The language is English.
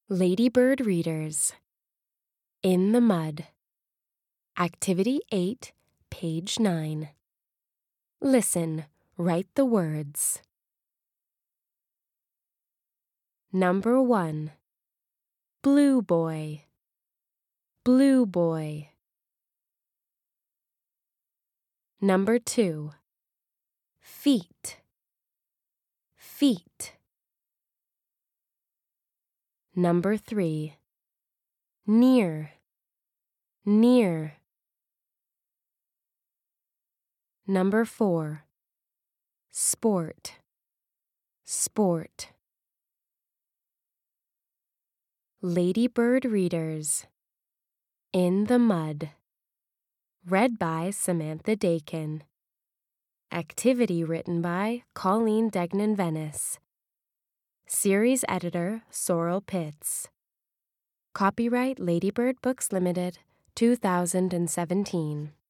Ladybird Readers. In the Mud. Activity 8, page 9. Listen, write the words. Number 1. Blue boy. Blue boy. Number 2. Feet. Feet. Number 3. Near. Near. Number 4. Sport. Sport. Ladybird Readers. In the Mud. Read by Samantha Dakin. Activity written by Colleen Degnan-Venice. Series editor Sorrel Pitts. Copyright Ladybird Books Limited, 2017.